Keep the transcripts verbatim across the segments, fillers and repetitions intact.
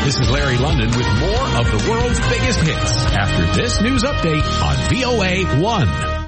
This is Larry London with more of the world's biggest hits after this news update on V O A one.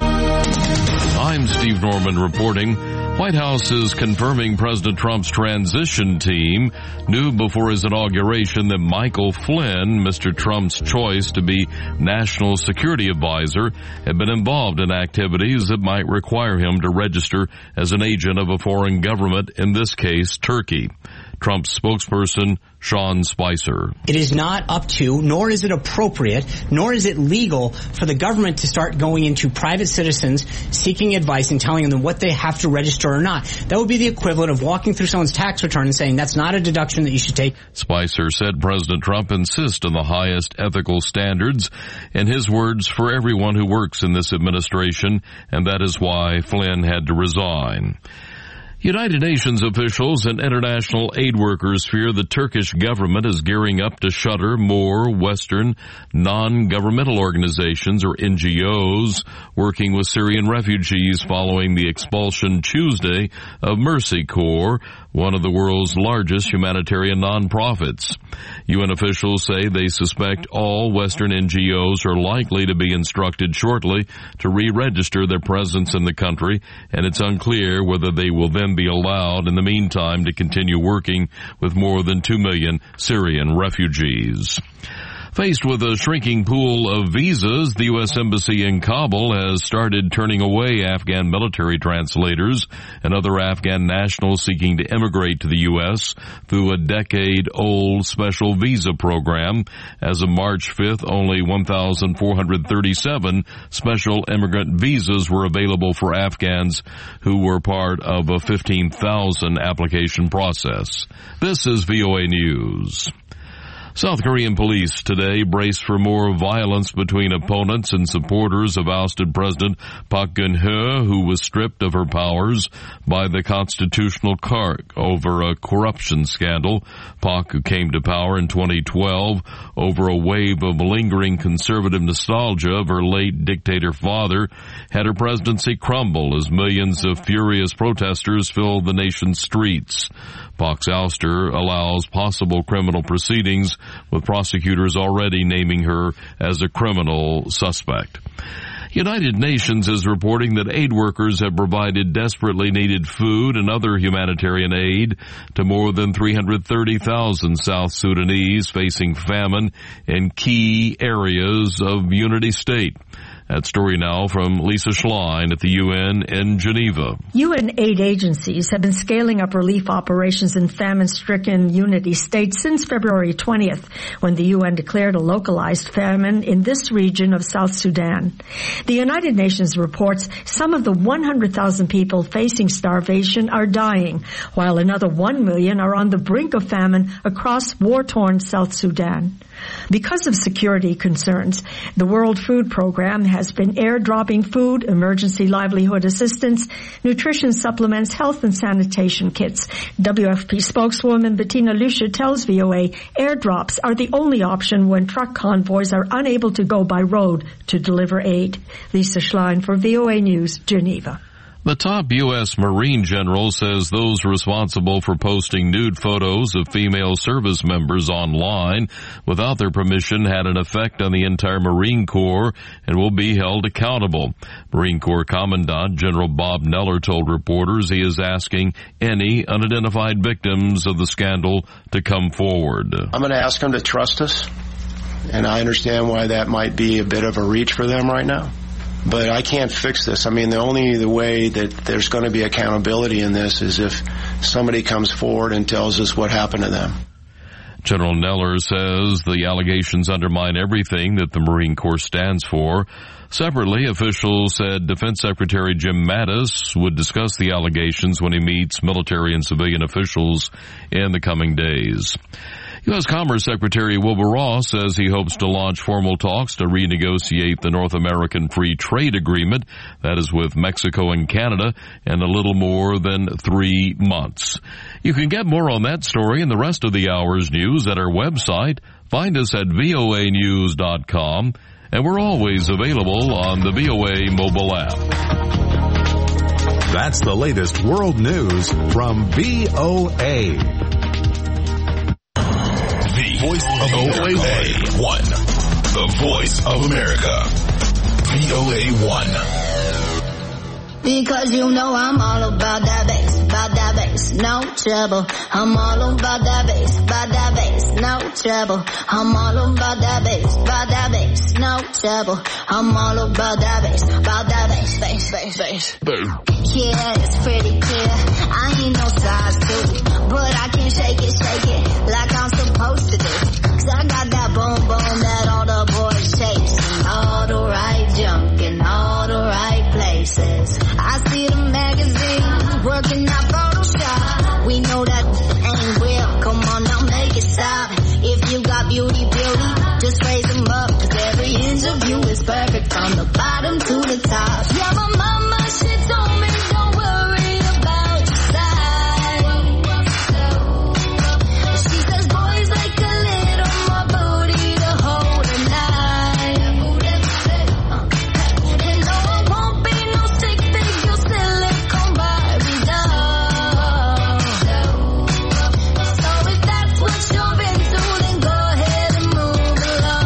I'm Steve Norman reporting. White House is confirming President Trump's transition team knew before his inauguration that Michael Flynn, Mister Trump's choice to be National Security Advisor, had been involved in activities that might require him to register as an agent of a foreign government, in this case, Turkey. Trump's spokesperson, Sean Spicer. It is not up to, nor is it appropriate, nor is it legal for the government to start going into private citizens seeking advice and telling them what they have to register or not. That would be the equivalent of walking through someone's tax return and saying that's not a deduction that you should take. Spicer said President Trump insists on the highest ethical standards, in his words, for everyone who works in this administration, and that is why Flynn had to resign. United Nations officials and international aid workers fear the Turkish government is gearing up to shutter more Western non-governmental organizations, or N G Os, working with Syrian refugees following the expulsion Tuesday of Mercy Corps, one of the world's largest humanitarian nonprofits. U N officials say they suspect all Western N G Os are likely to be instructed shortly to re-register their presence in the country, and it's unclear whether they will then be allowed in the meantime to continue working with more than two million Syrian refugees. Faced with a shrinking pool of visas, the U S Embassy in Kabul has started turning away Afghan military translators and other Afghan nationals seeking to immigrate to the U S through a decade-old special visa program. As of March fifth, only one thousand four hundred thirty-seven special immigrant visas were available for Afghans who were part of a fifteen thousand application process. This is V O A News. South Korean police today brace for more violence between opponents and supporters of ousted President Park Geun-hye, who was stripped of her powers by the Constitutional Court over a corruption scandal. Park, who came to power in twenty twelve over a wave of lingering conservative nostalgia of her late dictator father, had her presidency crumble as millions of furious protesters filled the nation's streets. Park's ouster allows possible criminal proceedings, with prosecutors already naming her as a criminal suspect. United Nations is reporting that aid workers have provided desperately needed food and other humanitarian aid to more than three hundred thirty thousand South Sudanese facing famine in key areas of Unity State. That story now from Lisa Schlein at the U N in Geneva. U N aid agencies have been scaling up relief operations in famine-stricken Unity State since February twentieth, when the U N declared a localized famine in this region of South Sudan. The United Nations reports some of the one hundred thousand people facing starvation are dying, while another one million are on the brink of famine across war-torn South Sudan. Because of security concerns, the World Food Program has been airdropping food, emergency livelihood assistance, nutrition supplements, health and sanitation kits. W F P spokeswoman Bettina Lucia tells V O A airdrops are the only option when truck convoys are unable to go by road to deliver aid. Lisa Schlein for V O A News, Geneva. The top U S Marine general says those responsible for posting nude photos of female service members online without their permission had an effect on the entire Marine Corps and will be held accountable. Marine Corps Commandant General Bob Neller told reporters he is asking any unidentified victims of the scandal to come forward. I'm going to ask them to trust us, and I understand why that might be a bit of a reach for them right now. But I can't fix this. I mean, the only the way that there's going to be accountability in this is if somebody comes forward and tells us what happened to them. General Neller says the allegations undermine everything that the Marine Corps stands for. Separately, officials said Defense Secretary Jim Mattis would discuss the allegations when he meets military and civilian officials in the coming days. U S Commerce Secretary Wilbur Ross says he hopes to launch formal talks to renegotiate the North American Free Trade Agreement, that is with Mexico and Canada, in a little more than three months. You can get more on that story and the rest of the hour's news at our website. Find us at V O A news dot com, and we're always available on the V O A mobile app. That's the latest world news from V O A. V voice of V O A one. The voice of America. V O A one. Because you know I'm all about that bass, about that bass, no trouble. I'm all about that bass, about that bass, no trouble. I'm all about that bass, about that bass, no trouble. I'm all about that bass, about that bass, bass, bass, bass. Yeah, it's pretty clear. I ain't no size two, but I can shake it, shake it like I'm supposed to do. Cause I got that boom boom that all the boys chase, and all the right junk in all the right places. I see the magazine working out Photoshop. We know that ain't real. Come on now, make it stop. If you got beauty, beauty, just raise them up. Cause every inch of you is perfect from the bottom to the top. Yeah, my mama, she told me don't worry about your size. She says boys like a little more booty to hold a knife. And no, it won't be no stick figure silicone Barbie doll. So if that's what you're into, then go ahead and move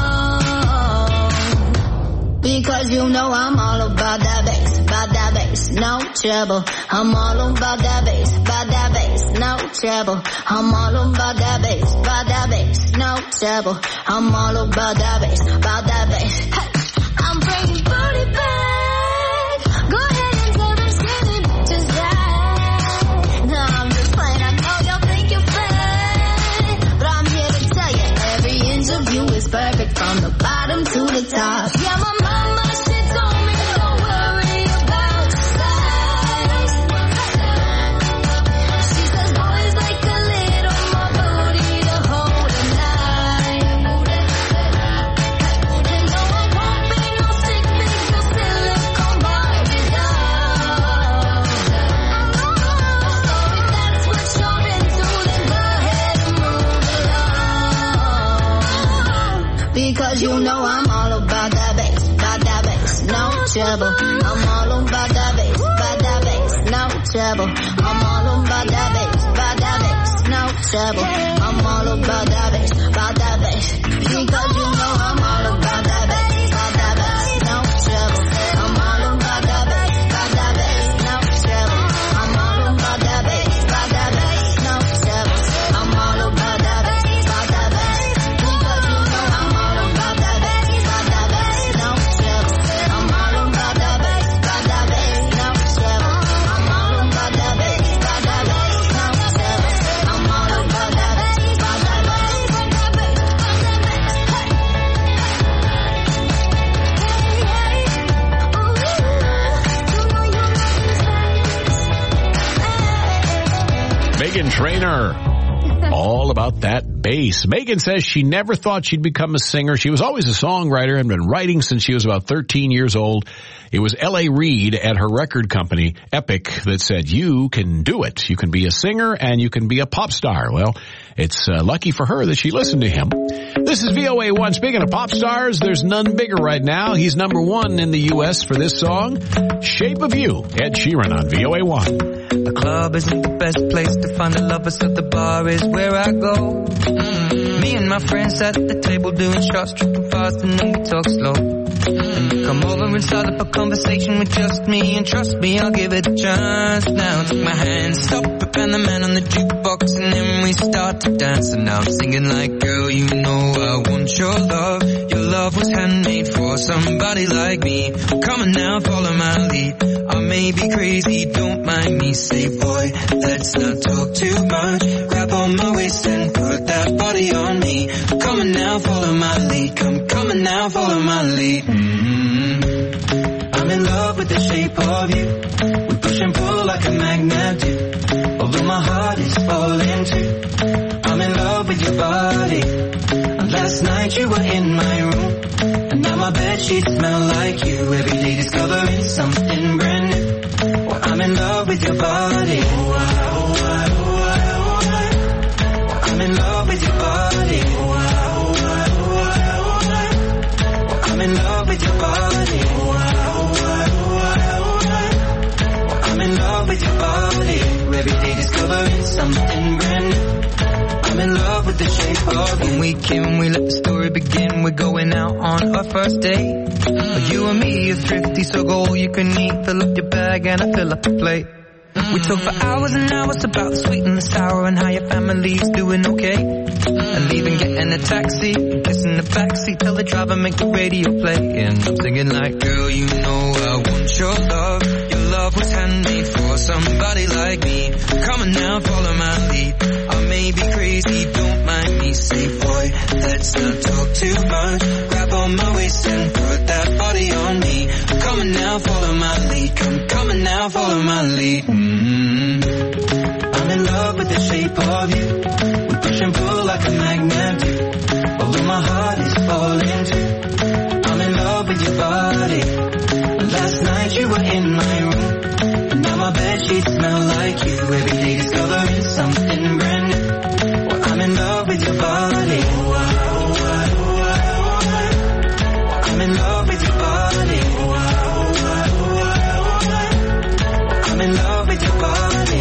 along. Because you know I'm all about that bass, about that bass, no trouble. I'm all about that bass, about that bass, no trouble. I'm all about that bass, about that bass, no trouble. I'm all about that bass, about that bass. Hey, I'm bringing booty back. Go ahead and tell them skinny bitches that. No, I'm just playing. I know y'all think you're fat, but I'm here to tell you every inch of you is perfect from the bottom to the top. Yeah, my mama, she told me don't worry about your size. She says boys like a little more booty to hold a knife. And no, it won't be no stick figure silicone Barbie doll. So if that's what you're into, then go ahead and move along. Because you know I'm all about that bass, about that bass, no trouble. I'm all about that bass, about that bass, no trouble. I'm all about that bass, about that bass, no trouble. I'm all about that bass, about that bass. Because you know I'm all about that bass, about that bass, no trouble. I'm all about that bass, about that bass, no trouble. I'm all about that bass, about that bass, no trouble. I'm all about that bass, about that bass. Because you know I'm all about that bass, about that bass, no trouble. I'm all about that bass, about that bass, no trouble. I'm all about that bass, about that bass, no trouble. I'm all about that bass, about that bass, about that bass, about that bass. Meghan Trainor, all about that bass. Meghan says she never thought she'd become a singer. She was always a songwriter and been writing since she was about thirteen years old. It was L A Reid at her record company, Epic, that said, you can do it. You can be a singer and you can be a pop star. Well, it's uh, lucky for her that she listened to him. This is V O A one. Speaking of pop stars, there's none bigger right now. He's number one in the U S for this song, Shape of You, Ed Sheeran on V O A one. The club isn't the best place to find a lover, so the bar is where I go. Mm-hmm. Me and my friends at the table doing shots, tripping fast, and then we talk slow. And you come over and start up a conversation with just me, and trust me, I'll give it a chance. Now take my hand, stop it, and the man on the jukebox, and then we start to dance. And now I'm singing like, girl, you know I want your love. Your love was handmade for somebody like me. Come on now, follow my lead. I may be crazy, don't mind me. Say, boy, let's not talk too much. Grab on my waist and put that body on me. Come on now, follow my lead. Come, come on now, follow my lead. Mm-hmm. I'm in love with the shape of you. We push and pull like a magnet do. Although my heart is falling too. I'm in love with your body. And last night you were in my room, and now my bedsheets smell like you. Every day discovering something brand new. Well, I'm in love with your body. Oh, I, oh, I, oh, I, oh, I. Well, I'm in love with your body. Oh, I, oh, I, oh, I, oh, I. Well, I'm in love with your body. Oh, I, oh, I, oh, I, oh, I. Well, I'm in love with your body. Every day discovering something brand new. I'm in love with the shape of you. One week in, we let the story begin. We're going out on our first date. Mm. You and me are thrifty, so go all you can eat. Fill up your bag and I fill up the plate. Mm. We talk for hours and hours about the sweet and the sour and how your family's doing okay. Mm. And leaving, getting a taxi, kissing the backseat, tell the driver make the radio play. And I'm singing like, girl, you know I want your love. Your love was handmade for somebody like me. Come on now, follow my lead. I may be crazy, don't mind me. Say, boy, let's not talk too much. Grab on my waist and put that body on me. Come on now, follow my lead. Come, come on now, follow my lead. Mm-hmm. I'm in love with the shape of you. We push and pull like a magnet do. Although my heart is falling too. I'm in love with your body. Last night you were in my room. And now my bedsheets smell like you. Every day discovering something brand new. Well, I'm in love with your body. I'm in love with your body. I'm in love with your body.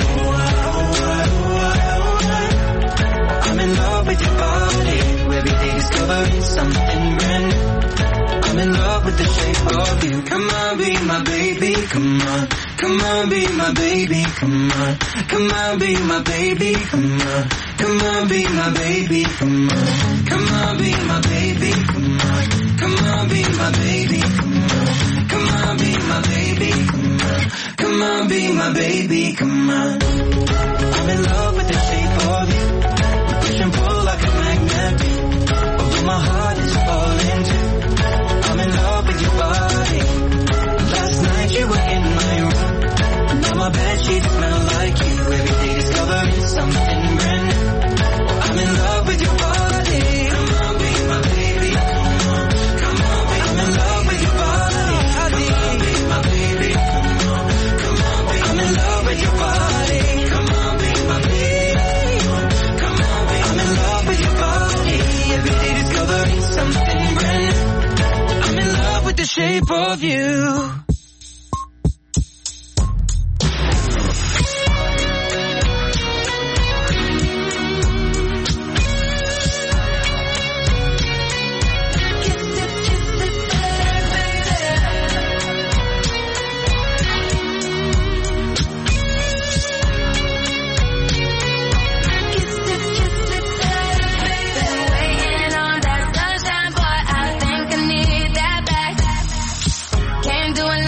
I'm in love with your body. Every day discovering something brand new. I'm in love with the shape of you. Come on, be my baby, come on. Come on, be my baby, come on. Come on, be my baby, come on. Come on, be my baby, come on. Come on, be my baby, come on. Come on, be my baby, come on. Come on, be my baby, come on. Come on, be my baby, come on. I'm in love with the shape of you. We push and pull like a magnet do. Although my heart is falling too. I'm in love with your body. Last night you were in my room. Now my bedsheets smell like you. Every day discovering something brand new. I'm in love with your body. Come on, be my baby. Come on, come on, be I'm in love with your body. Come on, be my baby. Come on, come on, be I'm in love with your body. Come on, be my baby. Come on, be I'm in love with your body. Every day discovering something brand new. I'm in love with the shape of you. Doing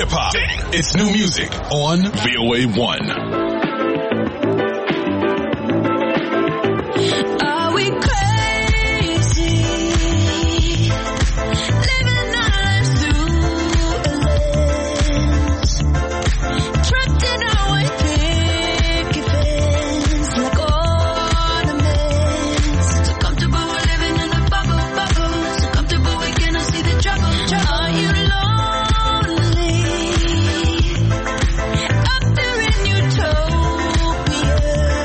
hip-hop. It's new music on V O A one. Are we crazy? Living our lives through a lens. Trapped in our white picket fence like ornaments. So comfortable we're living in a bubble, bubble. So comfortable we cannot see the trouble, trouble. Are you lonely? Up there in utopia,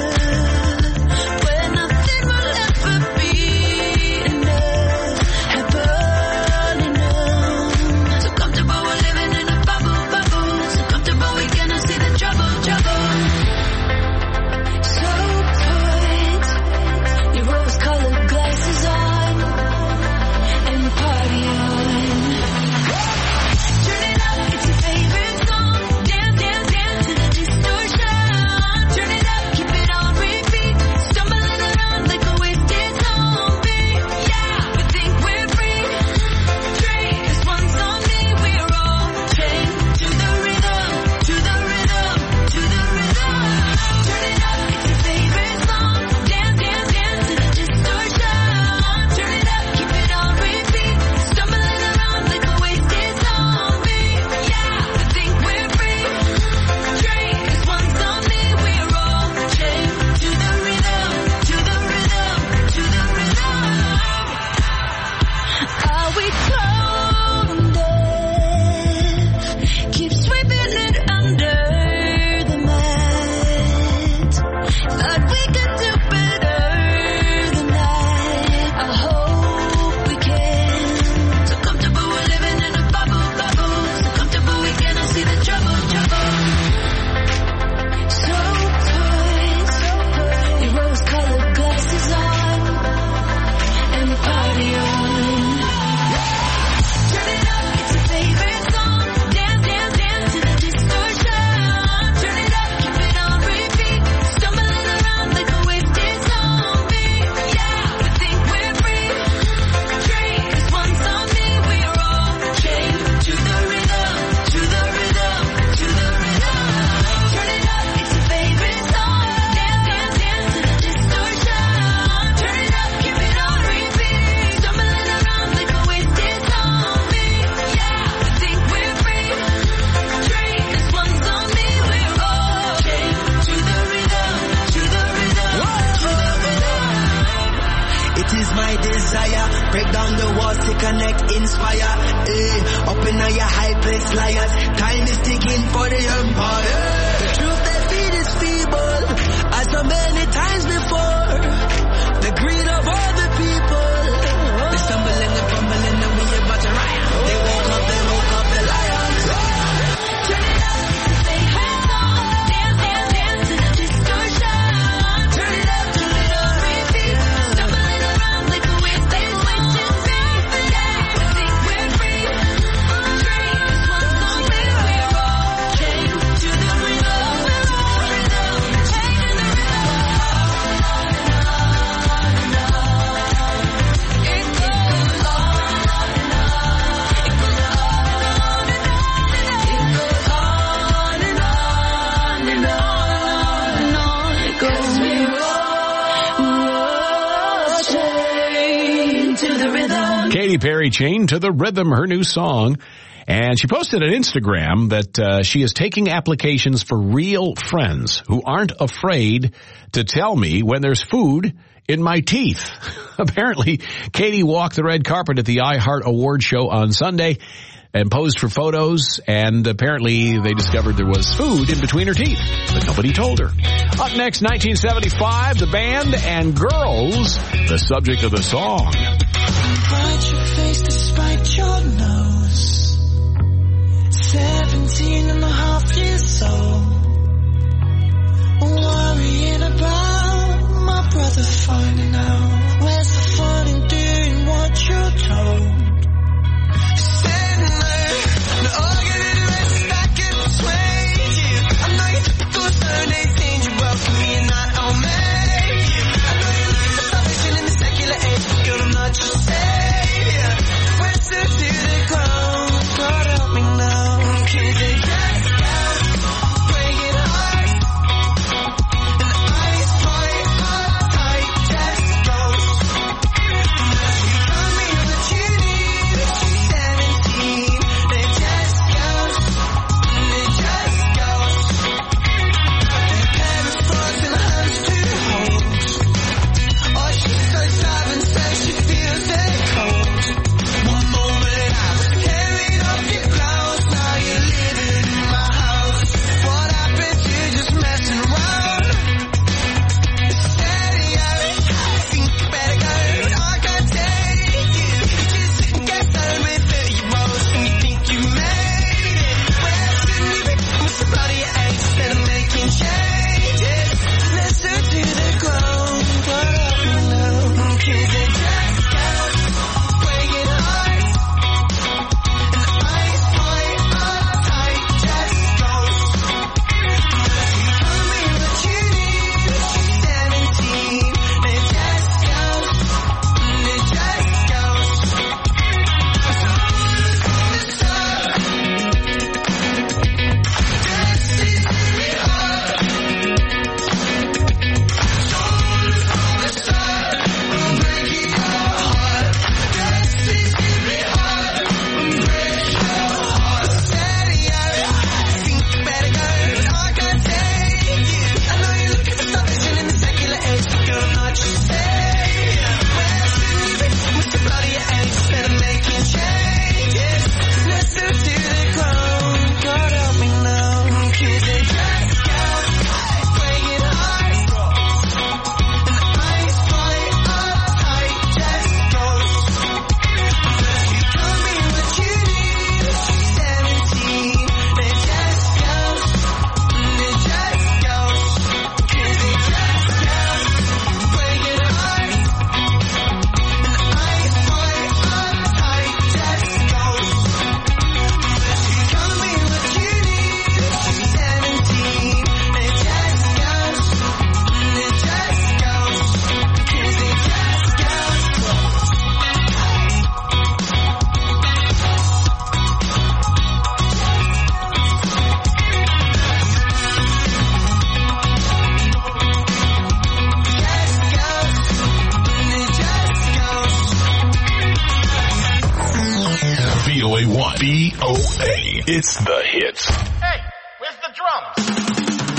where nothing will ever be enough, happen enough. So comfortable we're living in a bubble, bubble. So comfortable we cannot see the trouble, trouble. So put your rose-colored glasses on and party on. Turn it up, it's your favorite song. Dance, dance, dance to the distortion. Turn it up, keep it on repeat. Stumbling around like a wasted zombie. Yeah, we think we're free. Drink, 'cause once on me, we're all chained to the rhythm, to the rhythm, to the rhythm. Turn it up, it's your favorite song. Dance, dance, dance to the distortion. Turn it up, keep it on repeat. Stumbling around like a wasted zombie. Yeah, we think we're free. Drink, 'cause once on me, we're all chained to the rhythm, to the rhythm, to the rhythm. Are we tone deaf? Keep sweeping it under the mat. Thought we could do better than that. I hope we can. So comfortable we're living in a bubble, bubble. So comfortable we cannot see the trouble, trouble. So put your rose-colored glasses on and party on. Turn it up, it's your favorite song. Dance, dance, dance to the distortion. Turn it up, keep it on repeat. Stumbling around like a wasted zombie. Yeah, we think we're free. Drink, 'cause once on me, we're all chained to the rhythm, to the rhythm, to the rhythm. Turn it up, it's your favorite song. Dance, dance, dance to the distortion. Turn it up, keep it on repeat. Stumbling around like a wasted zombie. Yeah, we think we're free. Drink, 'cause once on me, we're all chained to the rhythm, to the rhythm, to the rhythm. It is my desire, break down the walls to connect, inspire. Eh, up in your high place, liars. Time is ticking for the empire. The truth they feed is feeble, as so many times before. The greed of all the people. They stumble and they fumble and then we about to riot. They woke up, they woke up, the lions. Turn it up, it's your favorite song. Dance, dance, dance to the distortion. Turn it up, keep it on repeat. Stumbling around like a wasted, wasted beat. Yeah, we think we're free. Drink, 'cause once on me, we're all chained to the rhythm, to the rhythm, chained to the rhythm. It goes on and on. It goes on and on. It goes on and on and on and on. It goes we're all chained to the rhythm. Katy Perry, Chained to the Rhythm, her new song. And she posted on Instagram that uh, she is taking applications for real friends who aren't afraid to tell me when there's food in my teeth. Apparently, Katy walked the red carpet at the iHeart Award show on Sunday and posed for photos, and apparently they discovered there was food in between her teeth, but nobody told her. Up next, nineteen seventy-five, the band and Girls, the subject of the song. Hide your face despite your nose. Seventeen and a half years old. Worrying about my brother finding out. Where's the fun in doing what you're told? Sitting there, no arguing the rest I can persuade you. I'm not your typical Sunday saint. You welcome me and not on me. I know you're looking for salvation in the secular age, but girl, I'm not your savior. Where's the to the ground? God help me now. Can't take V O A. It's the hits. Hey, where's the drums?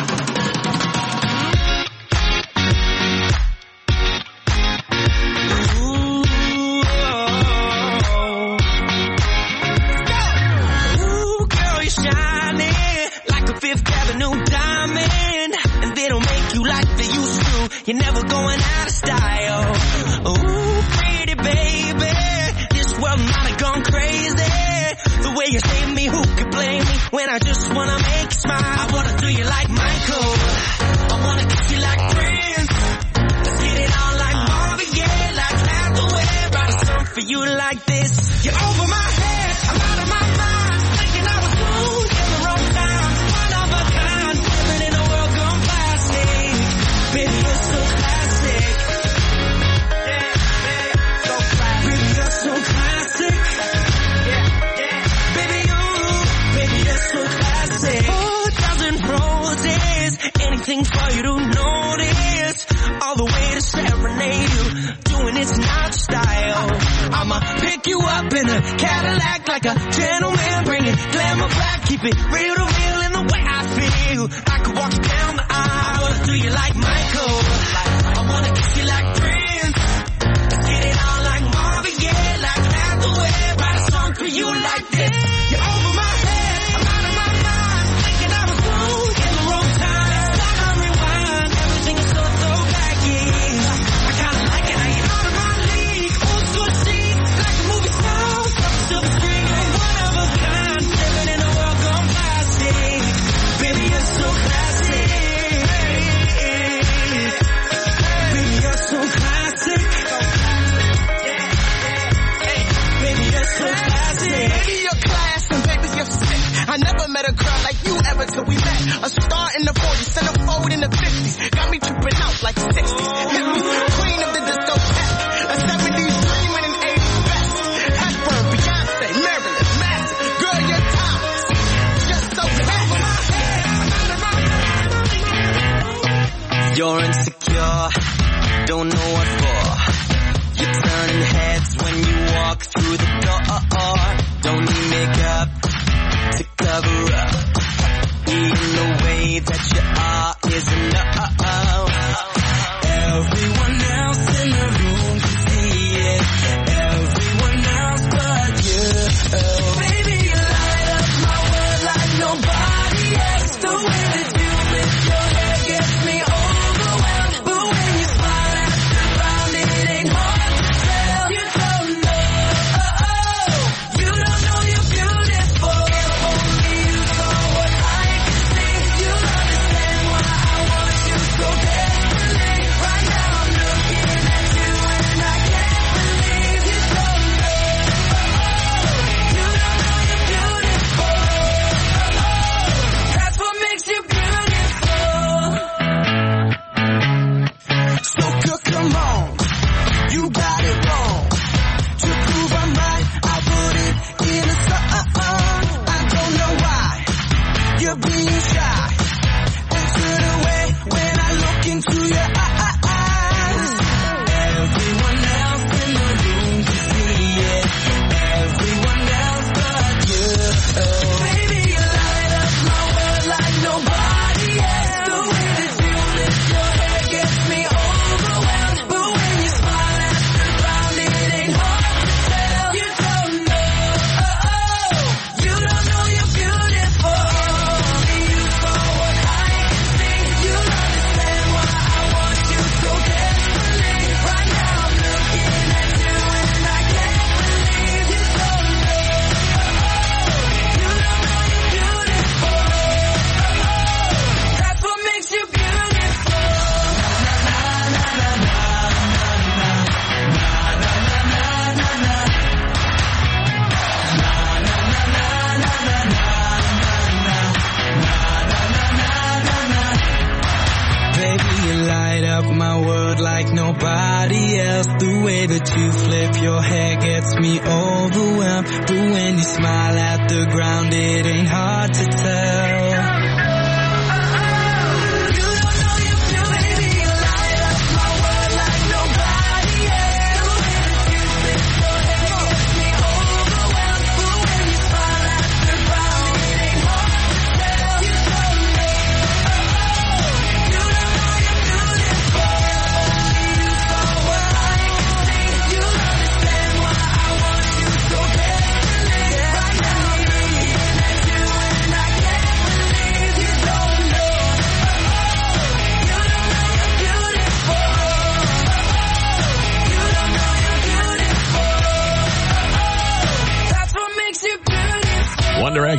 You're never going out of style. Ooh, pretty baby, this world might have gone crazy. The way you save me, who could blame me? When I just wanna make you smile, I wanna do you like Michael, I wanna kiss you like Prince. Let's get it on like Marvin Gaye, like Hathaway. Write a song for you like this. You're over my head, I'm out of my mind, thinking I was cool in the wrong time. One of a kind, living in a world gone plastic. Baby, you're so classic. Yeah, yeah, so classic. Baby, you're so classic. Yeah, yeah. Baby, you, baby, you're so classic. Four thousand roses, anything for you to notice. All the way to serenade you, doing it's not style. I'ma pick you up in a Cadillac like a gentleman, bring it glamour back, keep it real to real in the way I feel. I could walk you down the aisle, I wanna do you like Michael, I wanna kiss you like Prince. Let's get it on like Marvin Gaye, like Hathaway. Write a song for you like this. You're over my head, I'm out of my mind, thinking I was cool in the wrong time. Stop and rewind, everything is so throwbacky. I kinda like it how you're out of my league. Old school chic, like a movie star, up a silver screen. One of a kind, living in a world gone plastic. Baby, you're so classic. Baby, you're so classic. Baby, you're so classic. Baby, you're class and baby, you're sick. I never met a girl like you ever till we met. A star in the forties, centerfold in the fifties. Got me tripping out like sixties. Hit me, queen of the discotheque. A seventies dream and an eighties best. Hepburn, Beyonce, Marilyn, Manson. Girl, you're timeless. Just so classy. You're insecure, don't know what for. You're turning heads when you walk through the door. Don't need makeup to cover up. Even the way that you are is enough. Everyone else in the room can see it. Everyone else but you. Baby, you light up my world like nobody else. The way that you lift your hair gets me overwhelmed. But when you smile at the ground, it ain't hard to tell. You don't know, you don't know you're beautiful. Only you know what I can see. You understand why I want you so desperately. Right now I'm looking at you and I can't believe you don't know. You don't know you're beautiful. That's what makes you beautiful. So good, come on. You got it wrong. To prove I'm right, I put it in a song. I don't know why you're being shy and turn away when I look into your eyes. Everyone else in the room can see it. Everyone else but you. Baby, you light up my world like nobody else. The way that you lift your hair gets me overwhelmed. But when you smile at the ground, it ain't hard to tell. You don't know, you don't know you're beautiful. Only you know what I can see. You understand why I want you so desperately. Right now I'm looking at you and I can't believe you don't know. You don't know you're beautiful. That's what makes you beautiful. Baby, you light up my world like nobody else. The way that you flip your hair gets me overwhelmed. But when you smile at the ground, it ain't hard to tell. You don't know you're beautiful. Baby, you light up my world like nobody else. The way that you flip your hair gets me overwhelmed. But when you smile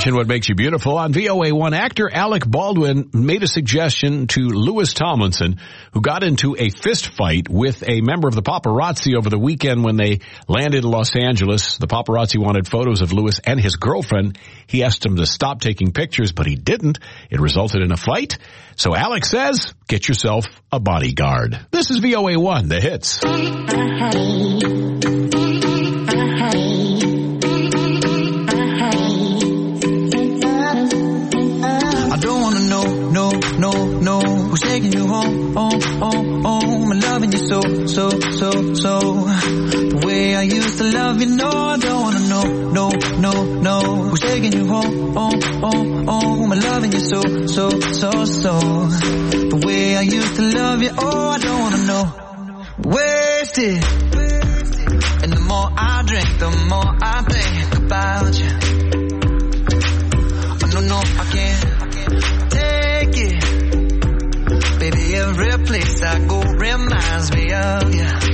mentioned What Makes You Beautiful. On V O A one, actor Alec Baldwin made a suggestion to Louis Tomlinson, who got into a fist fight with a member of the paparazzi over the weekend when they landed in Los Angeles. The paparazzi wanted photos of Louis and his girlfriend. He asked him to stop taking pictures, but he didn't. It resulted in a fight. So Alec says, get yourself a bodyguard. This is V O A one, the hits. Who's taking you home, home, home, home, and loving you so, so, so, so. The way I used to love you, no, I don't wanna know, no, no, no. Who's taking you home, home, home, home, and loving you so, so, so, so. The way I used to love you, oh, I don't wanna know. Wasted. And the more I drink, the more I think about you. Oh, no, no, I can't take it. Baby, every place I go reminds me of you.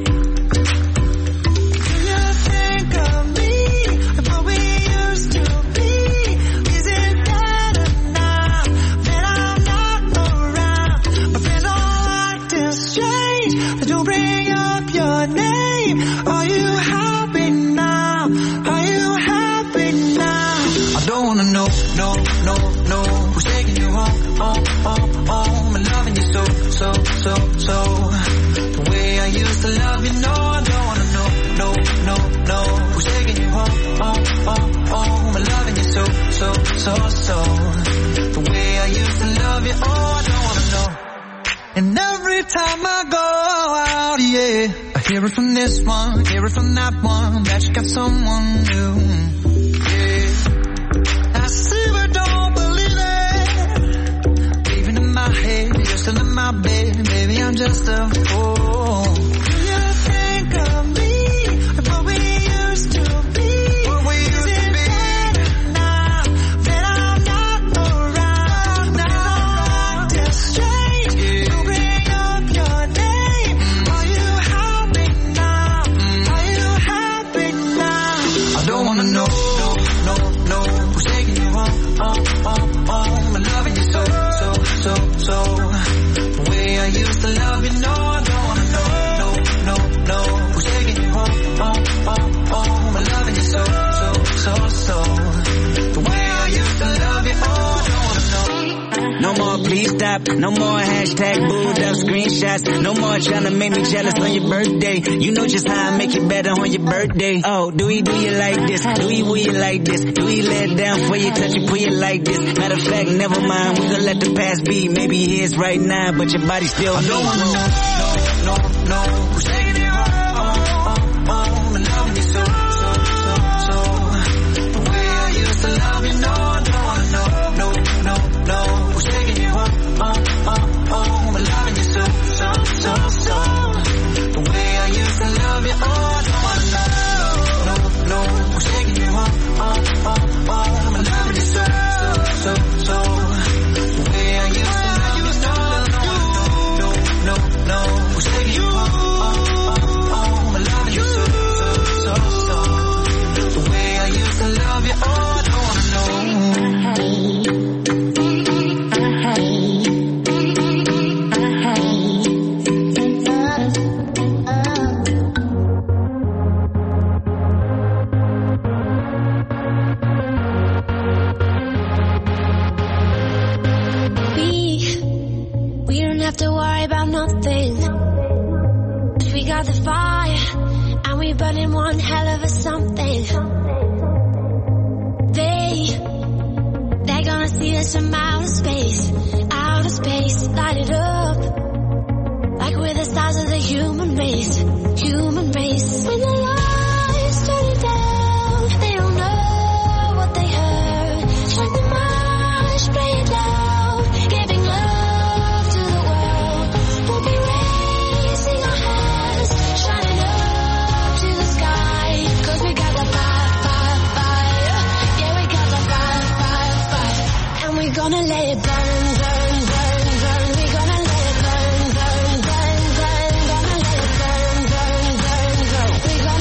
Do you think of me, of what we used to be? Is it better now that I'm not around? My friends all acting strange, they don't bring up your name. Are you happy now? Are you happy now? I don't wanna know, no, no, no. Who's taking you home, home, home, home? Loving you so, so, so, so. The way I used to love you, no, I don't wanna know, no, no, no. Who's taking you home, home, home, home? I'm loving you so, so, so, so. The way I used to love you, oh, I don't wanna know. And every time I go out, yeah, I hear it from this one, hear it from that one, that you got someone new, yeah. I see but don't believe it. Even in my head, you're still in my bed, baby, I'm just a fool. Do you think of me, of what we used to be? What we used to be? Now that I'm not around, now I'm acting strange. Yeah. Don't bring up your name. Mm. Are you happy now? Mm. Are you happy now? I don't wanna know, no, no, no. Who's taking you home, home, home, home? I'm loving you so, so, so, so. The way I used to love you, no, I don't wanna know, no, no, no. Who's taking you home, home, home, home? I'm loving you so, so, so, so. The way I used to love you, oh, I don't wanna know. No more please stop, no more hashtag booed up screenshots. No more trying to make me jealous on your birthday. You know just how I make it better on your birthday. Oh, do we do you like this? Do we will you like this? Do we let it down for you, touch you, pull you like this? Matter of fact, never mind, we gonna let the past be. Maybe it is right now, but your body still I don't wanna know, no, no, no. Who's taking you home, home, home? And loving you so, so, so, so. The way I used to love you, no, I don't wanna know, no, no, no. Who's taking you home, home, home, home? And loving you so, so, so, so. The way I used to love you, oh, I don't wanna know, no, no. Who's taking you home, home, home, home? And loving you so, so, so, so. The way I used to love you, no, I don't wanna know, no, no, no. Who's taking you home, home, home? And loving you so, so, so, so. The way I used to love you, oh, I don't wanna know. Have to worry about nothing. We got the fire and we burning one hell of a something. They, they're gonna see us from outer space, outer space, light it up like we're the stars of the human race, human race. When the lights turn it down, they don't know what they heard. Strike the march, play it loud, giving love to the world. We'll be raising our hands, shining up to the sky. 'Cause we got the fire, fire, fire. Yeah, we got the fire, fire, fire. And we're gonna let it burn, burn, burn, burn. We're gonna let it burn, burn, burn, burn. Gonna let it burn, burn, burn, burn. We're gonna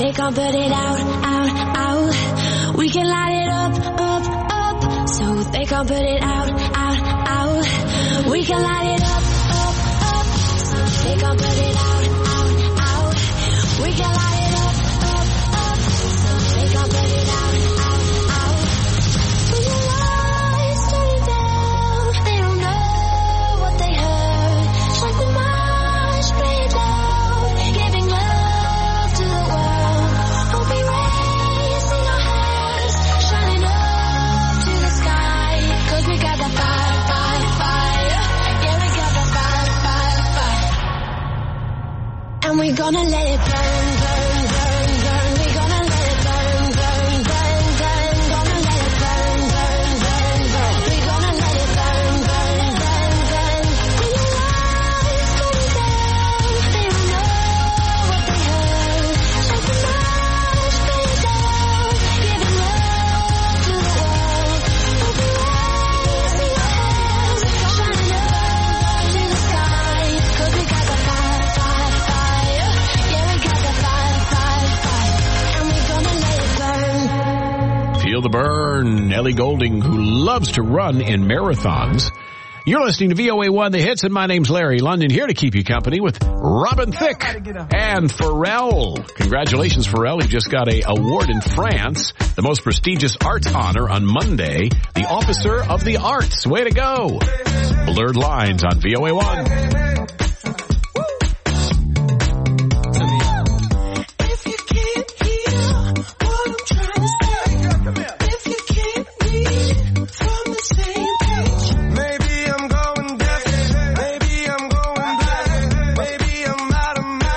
they can't put it out, out, out. We can light it up, up, up, so they can't put it out, out, out. We can light it up, up, up, so they can't put it out, out, out. We can light it up, up, up, so they can't put it out, out, out. When the lights turn down, they don't know what they heard. Like the march played loud, giving love to the world. I'll be raising our hands, shining up to the sky. 'Cause we got the fire, fire, fire. Yeah, we got the fire, fire, fire. And we gonna let it burn, burn, burn, burn. We gonna let it burn, burn, burn, burn. Gonna let it burn, burn, burn, burn. We gonna let it burn, burn, burn, burn. When your lights go down, they don't know what they heard. Like the march played loud, giving love to the world. We'll be raising our hands, shining up to the sky. 'Cause we got the fire, fire, fire. Yeah, we got the fire, fire, fire. And we gonna let it burn. Feel the burn. Ellie Goulding, who loves to run in marathons. You're listening to V O A one, The Hits, and my name's Larry London, here to keep you company with Robin Thicke and Pharrell. Congratulations, Pharrell. He just got a award in France, the most prestigious arts honor on Monday, the Officer of the Arts. Way to go. Blurred Lines on V O A one. If you can't hear what I'm trying to say, if you can't read from the same page, maybe I'm going deaf, maybe I'm going blind, maybe I'm out of my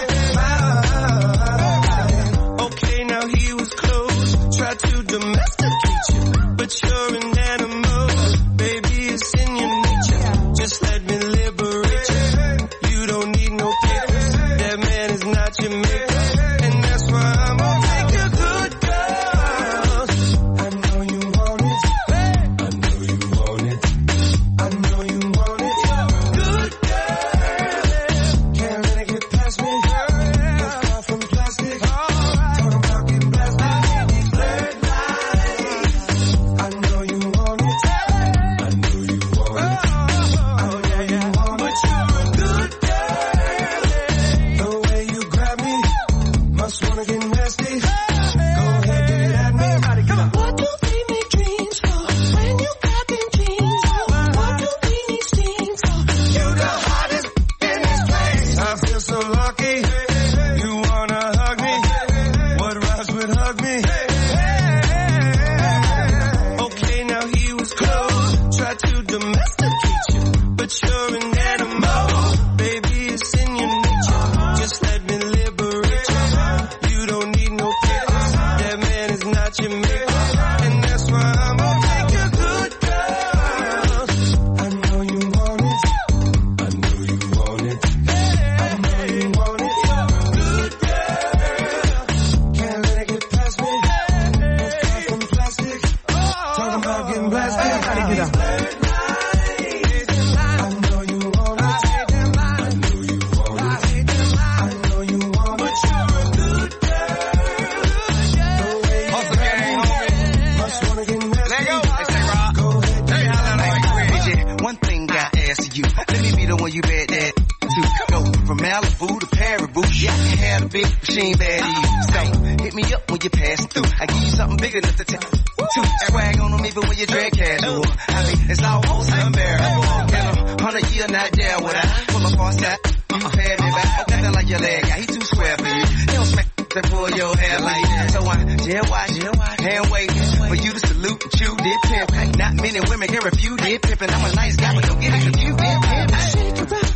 mind. Okay, now he was close, tried to domesticate you, but you're an animal, baby, it's in your nature. Just let me liberate you. You don't need no papers, that man is not your maker. And that's why I'm gonna take your good girls. I know you want it. I know you want it. I know you want it. Good girl. Can't let it get past me. You're far from plastic. Talking about getting blasted. Blurred lines. I know you want it. I know you want it. I know you want it. But you're a good girl. The way you grab me, must wanna get nasty. Go ahead, get it at me. What do we make dreams for? When you got them jeans on, what do we need steam for? You the hottest in this place. I feel so lucky. You wanna hug me? What rhymes with hug me? Okay, now he was close, tried to domesticate you, but you're an animal, baby, it's in your nature. Just let me liberate you. You don't need no papers, that man is not your maker. And that's why I'm gonna take your good girls. I know you want it. I know you want it. I know you want it. Good girl. Can't let it get past me. You're far from plastic. Talking about getting blasted. I know you want it. I know you want it. I know you want it. But you're a good girl. The way you grab me, must wanna get nasty. Go ahead, get it at me. One thing I ask you, let me be the one you bet that to go from Malibu to Paribu. Yeah, I can have a big machine bad to you. So hit me up when you're passing through. I give you something bigger enough to take. Two swag on them even when you drag casual. I mean, it's almost unbearable. In a hundred year not there would I pull up on that. You pay me back. Nothing like your leg guy. He too square for you. He don't smack to pull your hair like that. So I jail watch, hand waiting for you to salute and chew did pimp. Not many women can refuse did pimp, and I'm a nice guy, but don't get it confused did pimp. Shake it up.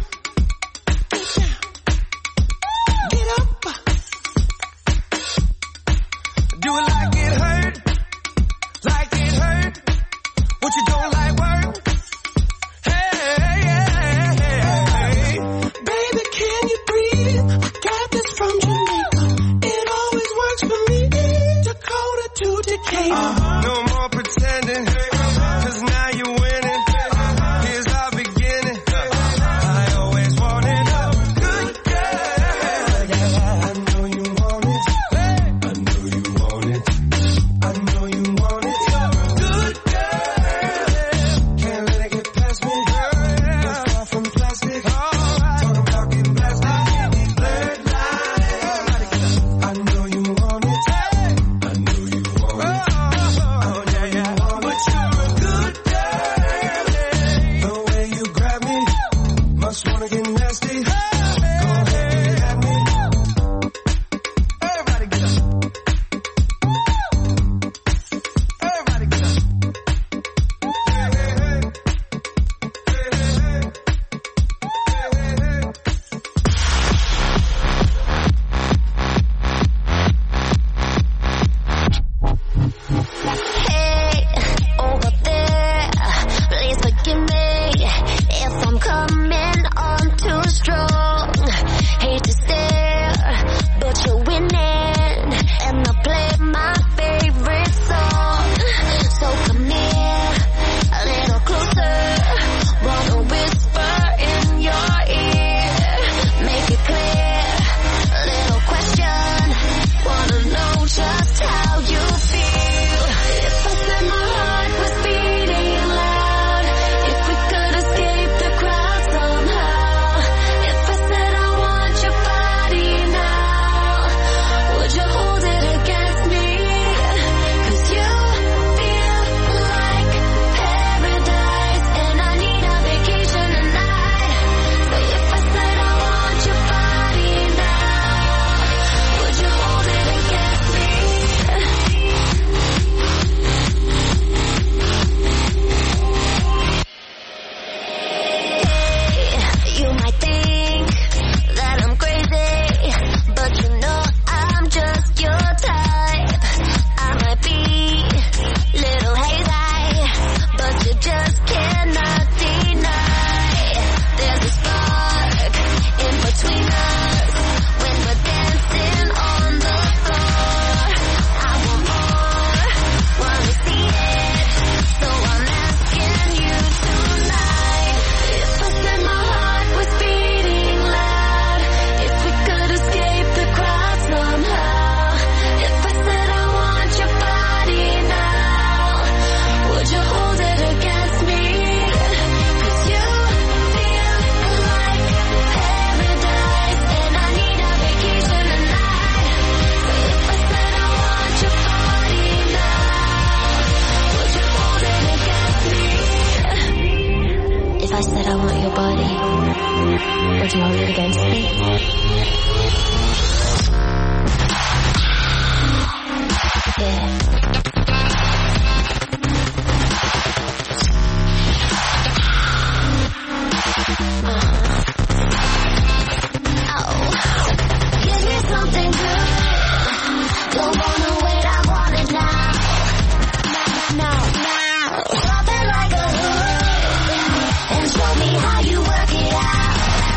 Get up. Do it like it hurt. Like it hurt. What you don't like work. Hey, hey, hey, hey. Baby, can you breathe? I got this from Jamaica. It always works for me. Dakota to Decatur. Uh-huh. No more pretending, 'cause now you're winning. Here's our beginning. I said I want your body, would you hold it against me? Yeah. Something good. Don't wanna wait, I want it now. Now, now. Drop it like a hood and show me how you work it out.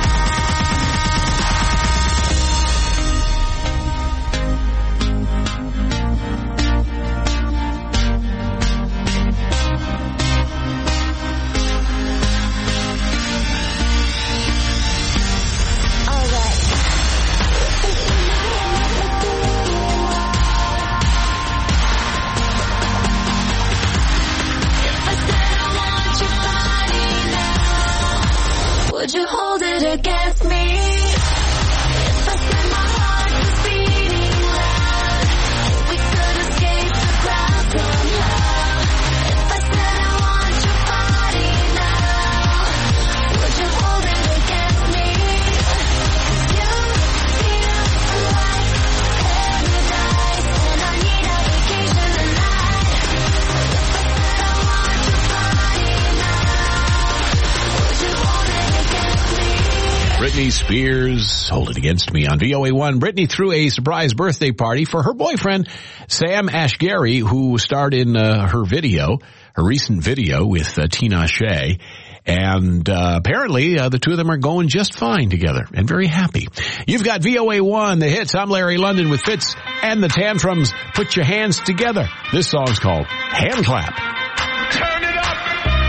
Would you hold it against me? If I send my heart was beating loud, we could escape the crowd somehow. If I said I want your body now, would you hold it against me? You feel like paradise, and I need a vacation tonight. If I said I want your body now, would you hold it against me? Britney Spears, Hold It Against Me on V O A one. Britney threw a surprise birthday party for her boyfriend, Sam Asghari, who starred in uh, her video, her recent video with uh, Tinashe. And uh, apparently uh, the two of them are going just fine together and very happy. You've got V O A one, the hits. I'm Larry London with Fitz and the Tantrums. Put your hands together. This song's called Hand Clap. Turn it up!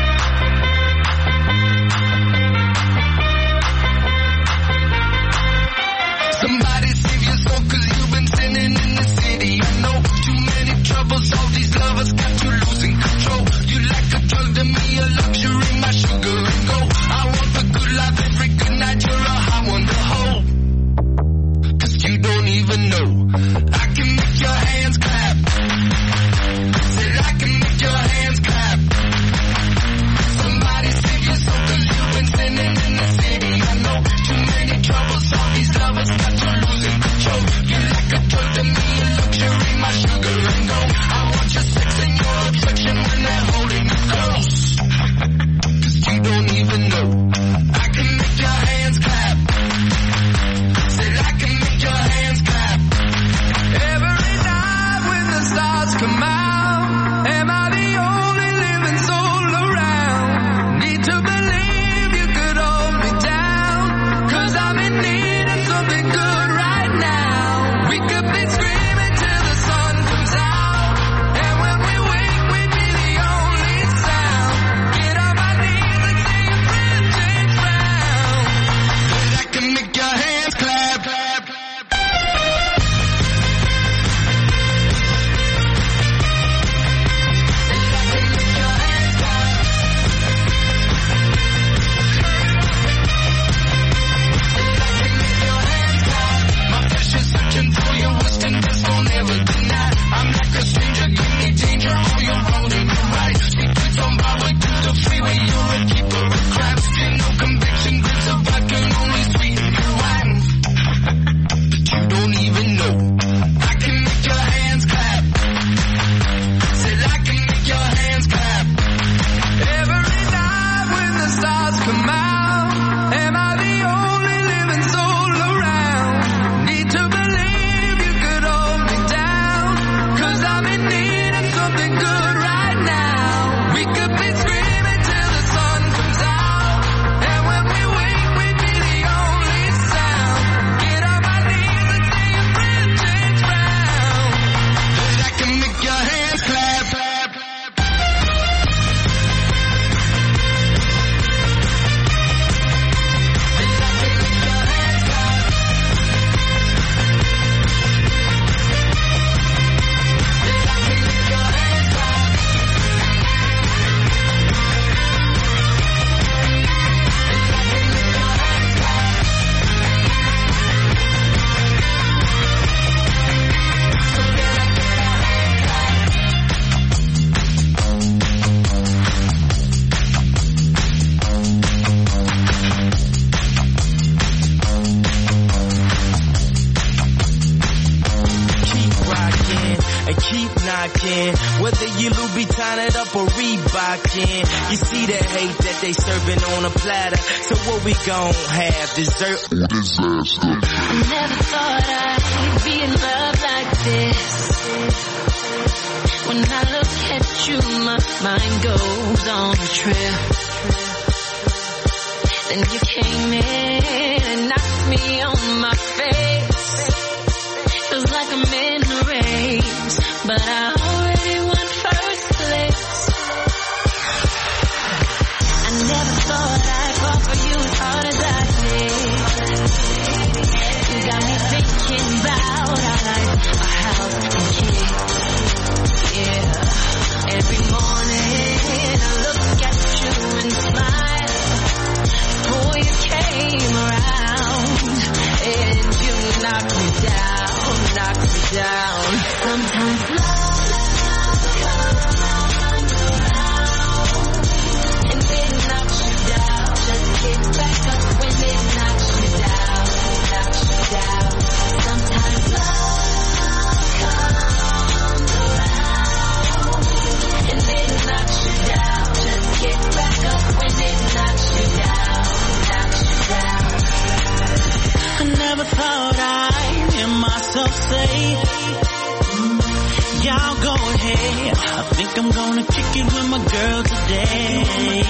Somebody save your soul, cause you've been sinning in the city. I know too many troubles, all these lovers got you losing control. You like a drug to me, a luxury, my sugar and gold. I want the good life every good night, you're a hot one to hold. Cause you don't even know, I can make your hands clap. Said I can make your hands clap. Somebody save your soul, cause you've been sinning in the city. I know too many troubles, all these lovers got you losing control. You like a drug to me, a luxury, my sugar and gold. I want your sex and your affection when they're holding you close. Cause you don't even know, I can make your hands clap. Said I can make your hands clap. Every night when the stars come out, am I the only living soul around? Need to believe you could hold me down, cause I'm in need of something good right now. We could be screaming till the sun comes out, and when we wake we'd be the only sound. Get on my knees and say your friend James Brown. Said I can make your hands clap, clap, clap. My flesh is searching for your wisdom, just don't ever deny. I'm like a stranger, give me danger, all you're wrong and you're right. Secrets on Broadway to the freeway, you're a keeper of crabs. Get no conviction, grips of vodka, only sweeten your wine. But you don't even know, I can make your hands clap. Said I can make your hands clap. Every night when the stars come out, am I the only living soul around? Need to believe you could hold me down, cause I'm in need of something good right now. We could be screaming till the sun comes out, and when we wake we'd be the only sound. Get on my knees and say your friend James Brown. Said I can make your hands clap, clap, clap. rockin'. You see the hate that they serving on a platter. So what we gon' have, dessert or disaster? I never thought I'd be in love like this. When I look at you, my mind goes on a trip. Then you came in and knocked me on my face. Feels like I'm in a race, but I already won first place. I never thought I'd fall for you as hard as I did. You got me thinking about our life, our house and kids. Yeah, every morning I look at you and smile. Before you came around, and you knocked me down, knocked me down. Sometimes love comes around, and it knocks you down. Just get back up when it knocks you down, knocks you down. Sometimes love comes around, and it knocks you down. Just get back up when it knocks you down, knocks you down. I never thought I'd hear myself say, y'all go ahead. I think I'm gonna kick it with my girl today.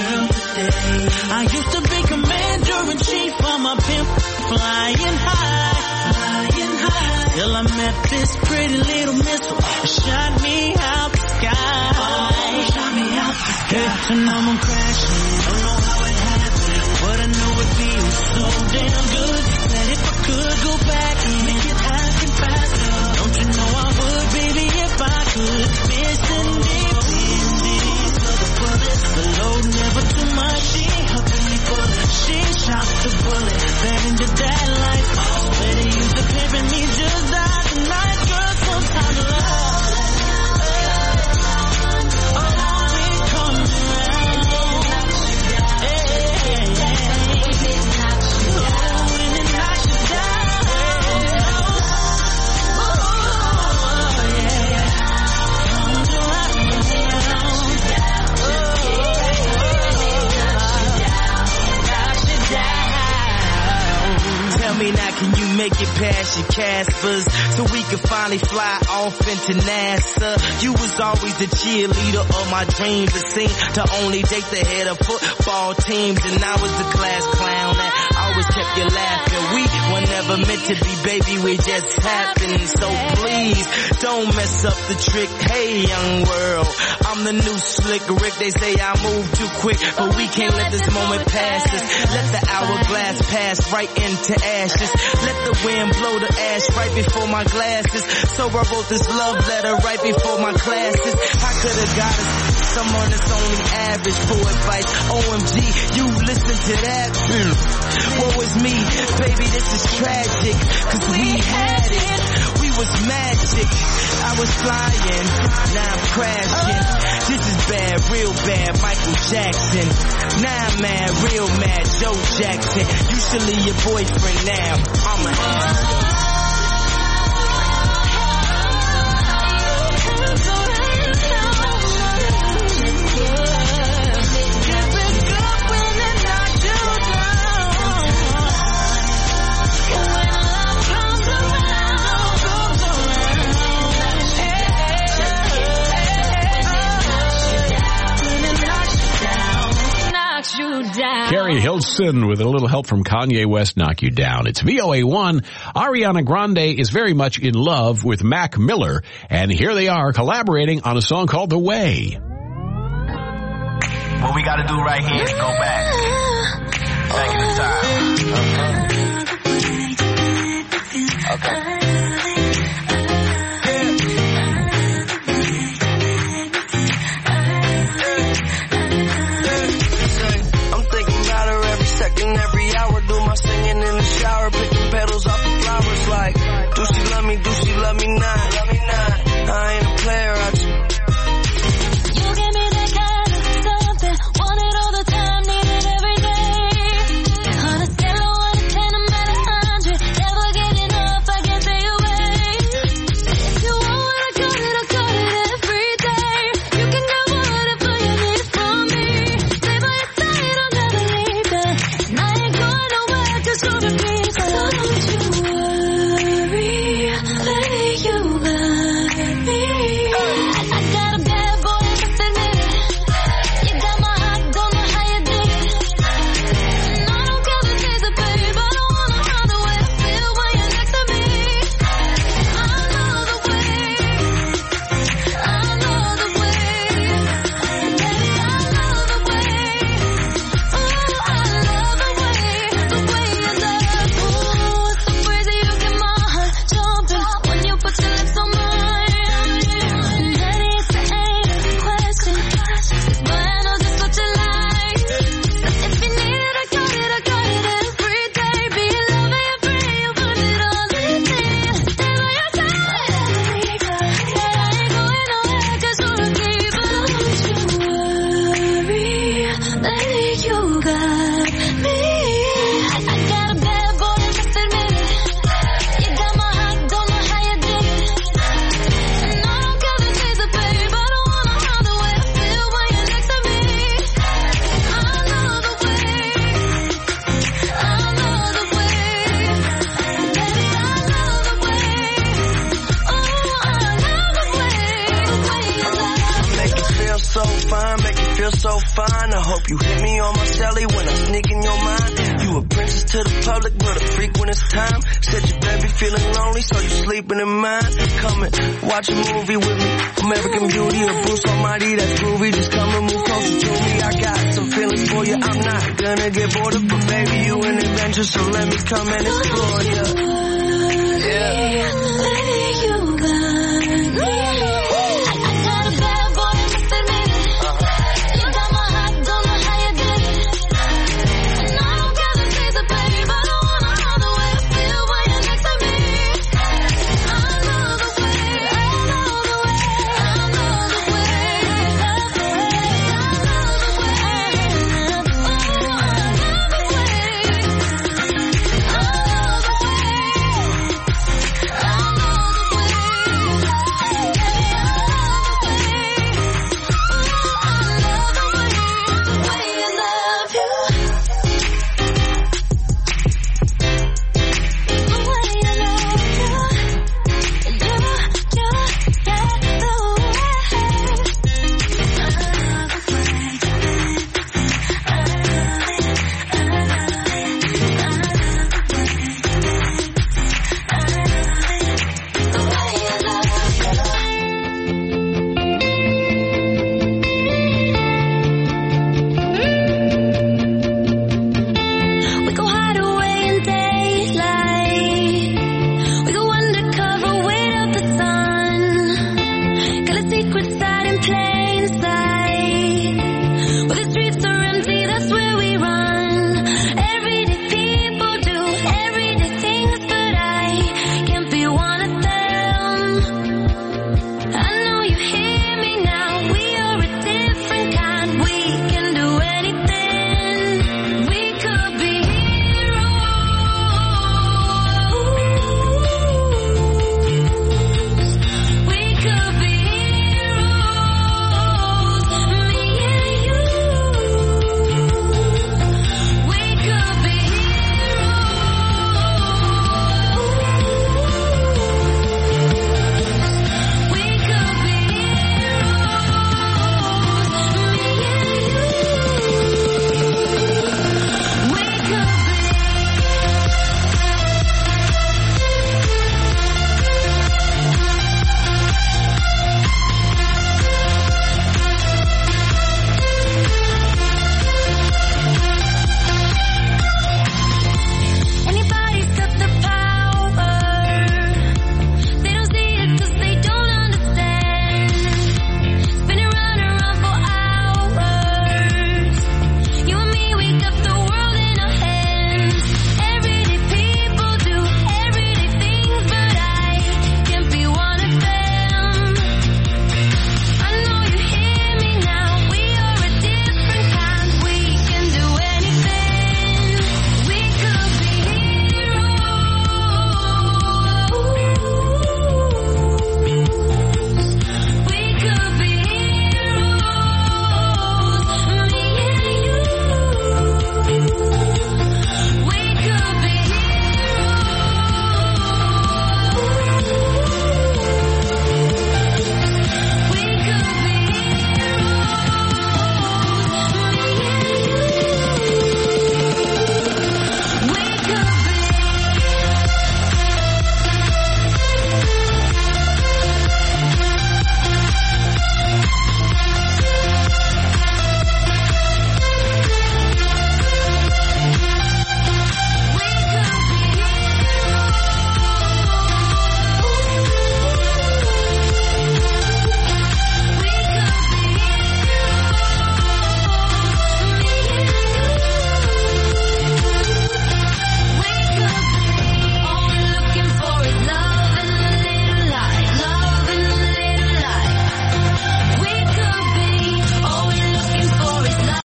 I used to be commander-in-chief of my pimp, flying high, flying high. Till I met this pretty little missile, shot me out the sky. Oh, shot me out the sky. Hey, and now I'm crashing. Don't know how it happened, but I know it feels so damn good. That if I could go back and make it happen faster, don't you know I would, baby, if I could. Missing deep in these other bullets, the load never too much. She helping me pull it, she shot the bullet, fed into that life. Oh, better use the pimp and me just died tonight, girl. Sometimes love. Me now, can you make it past your Caspers so we can finally fly off into NASA? You was always the cheerleader of my dreams. It seemed to only date the head of football teams, and I was the class clown that always kept you laughing. We were never meant to be, baby, we just happened. So please don't mess up the trick. Hey, young world, I'm the new slick Rick. They say I move too quick, but we can't let this moment pass us. Let the hourglass pass right into ash. Let the wind blow the ash right before my glasses. So I wrote this love letter right before my classes. I could have got us someone that's only average for advice. O M G, you listen to that? Woe is me, baby, this is tragic. Cause we had it, we was magic. I was flying, now I'm crashing. This is bad, real bad, Michael Jackson. Now I'm mad, real mad, Joe Jackson. You should leave your boyfriend now. I'm a hand. Carrie Hilson with a little help from Kanye West, Knock You Down. It's V O A one. Ariana Grande is very much in love with Mac Miller, and here they are collaborating on a song called The Way. What we gotta do right here is go back. Back in the time. Okay. Okay. Every hour, do my singing in the shower, picking petals off the flowers like, do she love me, do she love me not? Love me not. I ain't a player, I just... You give me that kind of something, want it all the time, need it every day. On a scale of one to ten, I'm at a hundred, never get enough, I can't stay away. If you want what I got it, I got it every day. You can get whatever you need from Lately you got me. I, I got a bad boy, just admit it. You got my heart, don't know how you did it. And I don't care the taste of babe, I don't wanna hide the way I feel when you're next to me. I love the way, I love the way, baby, I love the way. Oh, I love the way, the way you love. Make you feel so fine, make you feel so fine. I hope you hit me on my celly when I sneak in your mind. You a princess to the public, but a freak when it's time. Said your baby feeling lonely, so you sleeping in mine. Come and watch a movie with me. American Beauty or Bruce Almighty, that's groovy. Just come and move closer to me. I got some feelings for you, I'm not gonna get bored of, but baby, you an adventure, so let me come and explore you. Yeah.